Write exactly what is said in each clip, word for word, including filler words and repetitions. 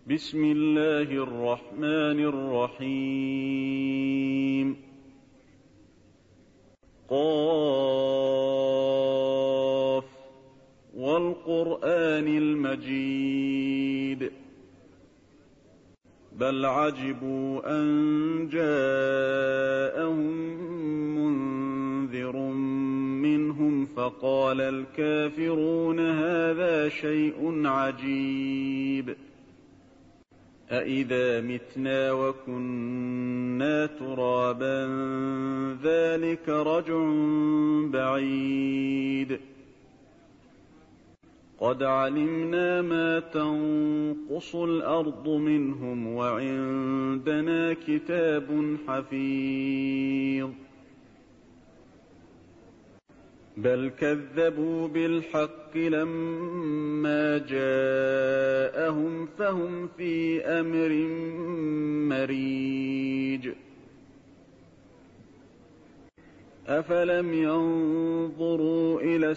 بسم الله الرحمن الرحيم. قاف والقرآن المجيد بل عجبوا أن جاءهم منذر منهم فقال الكافرون هذا شيء عجيب أإذا متنا وكنا ترابا ذلك رجع بعيد قد علمنا ما تنقص الأرض منهم وعندنا كتاب حفيظ بل كذبوا بالحق لما جاءهم فهم في أمر مريج أفلم ينظروا إلى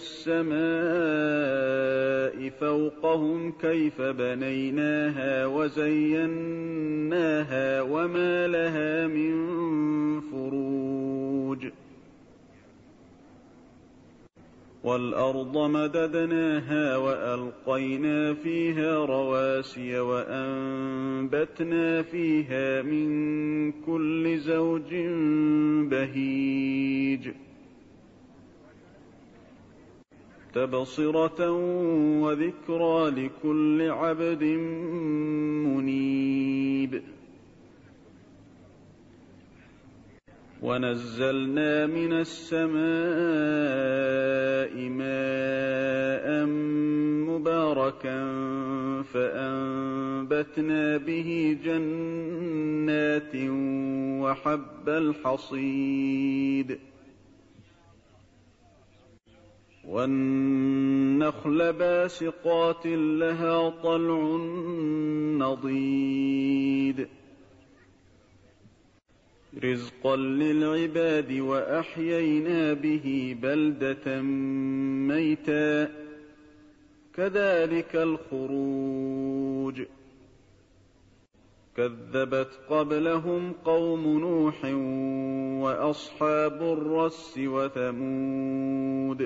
السماء فوقهم كيف بنيناها وزيناها وما لها من فروج والأرض مددناها وألقينا فيها رواسي وأنبتنا فيها من كل زوج بهيج تبصرة وذكرى لكل عبد منيب ونزلنا من السماء ماء مباركا فأنبتنا به جنات وحب الحصيد والنخل باسقات لها طلع نضيد رزقا للعباد وأحيينا به بلدة ميتا كذلك الخروج كذبت قبلهم قوم نوح وأصحاب الرس وثمود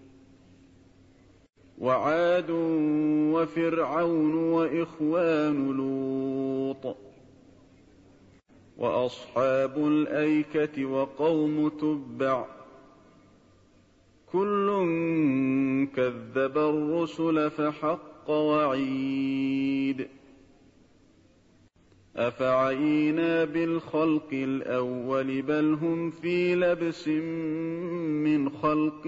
وعاد وفرعون وإخوان لوط وأصحاب الأيكة وقوم تبع كل كذب الرسل فحق وعيد أفعينا بالخلق الأول بل هم في لبس من خلق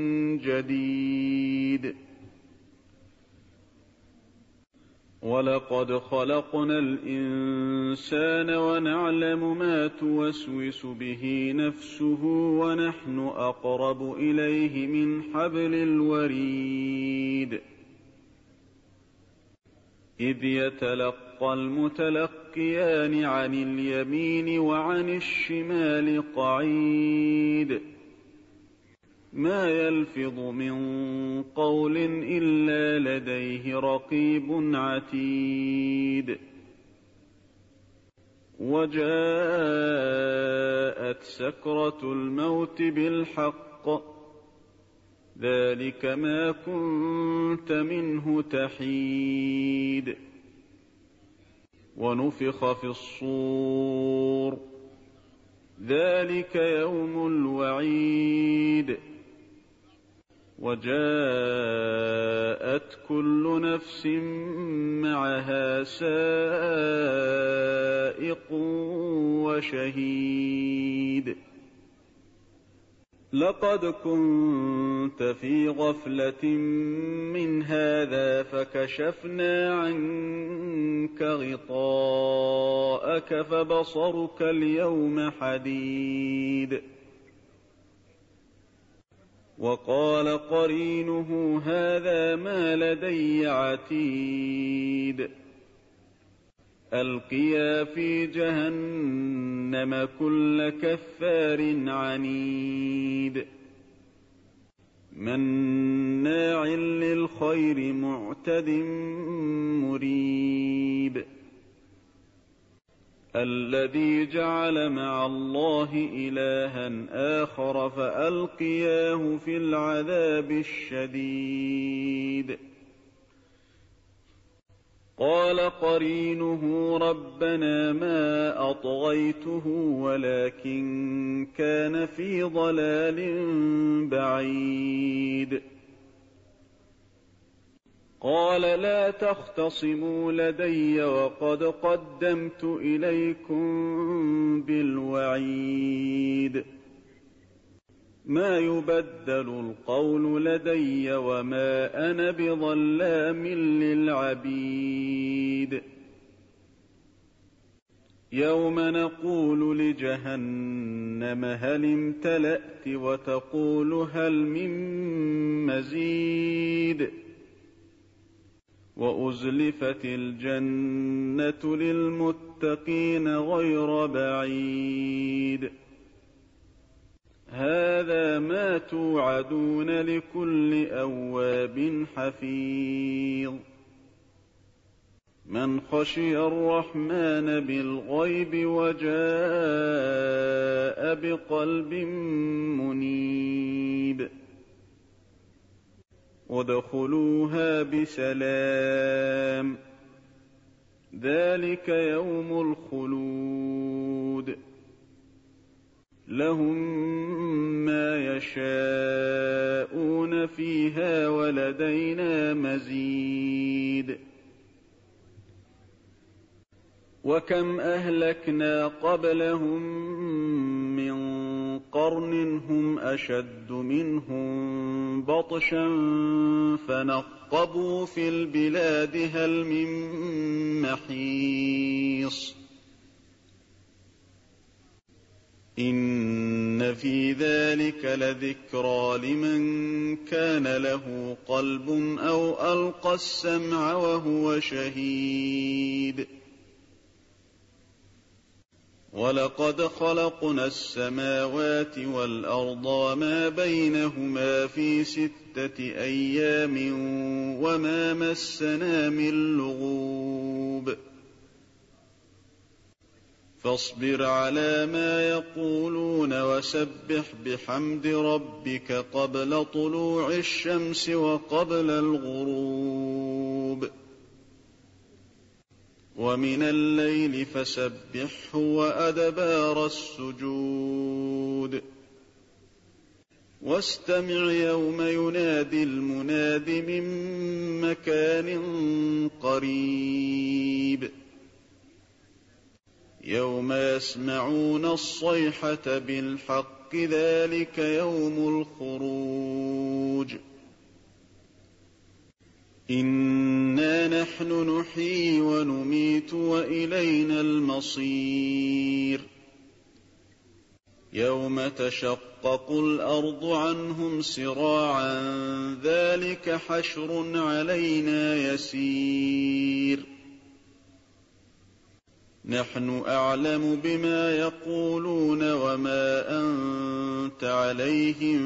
جديد ولقد خلقنا الإنسان ونعلم ما توسوس به نفسه ونحن أقرب إليه من حبل الوريد إذ يتلقى المتلقيان عن اليمين وعن الشمال قعيد ما يلفظ من قول إلا لديه رقيب عتيد وجاءت سكرة الموت بالحق ذلك ما كنت منه تحيد ونفخ في الصور ذلك يوم الوعيد وجاءت كل نفس معها سائق وشهيد لقد كنت في غفلة من هذا فكشفنا عنك غطاءك فبصرك اليوم حديد وقال قرينه هذا ما لدي عتيد ألقيا في جهنم كل كفار عنيد مناع للخير معتد مريب الذي جعل مع الله إلها آخر فألقياه في العذاب الشديد قال قرينه ربنا ما أطغيته ولكن كان في ضلال بعيد قال لا تختصموا لدي وقد قدمت إليكم بالوعيد ما يبدل القول لدي وما أنا بظلام للعبيد يوم نقول لجهنم هل امتلأت وتقول هل من مزيد وأزلفت الجنة للمتقين غير بعيد هذا ما توعدون لكل أواب حفيظ من خشي الرحمن بالغيب وجاء بقلب منيب ادخلوها بسلام ذلك يوم الخلود لهم ما يشاءون فيها ولدينا مزيد وكم أهلكنا قبلهم من قرن هم أشد منهم بطشا فنقبوا في البلاد هل من محيص إن في ذلك لذكرى لمن كان له قلب أو ألقى السمع وهو شهيد ولقد خلقنا السماوات والأرض وما بينهما في ستة أيام وما مسنا من لغوب فاصبر على ما يقولون وسبح بحمد ربك قبل طلوع الشمس وقبل الغروب ومن الليل فسبحه وأدبار السجود واستمع يوم ينادي المناد من مكان قريب يوم يسمعون الصيحة بالحق ذلك يوم الخروج إنا نحن نحيي ونميت وإلينا المصير يوم تشقق الأرض عنهم سراعا ذلك حشر علينا يسير نحن أعلم بما يقولون وما أنت عليهم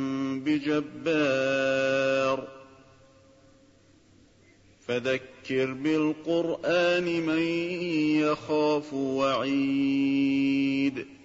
بجبار فذكر بالقرآن من يخاف وعيد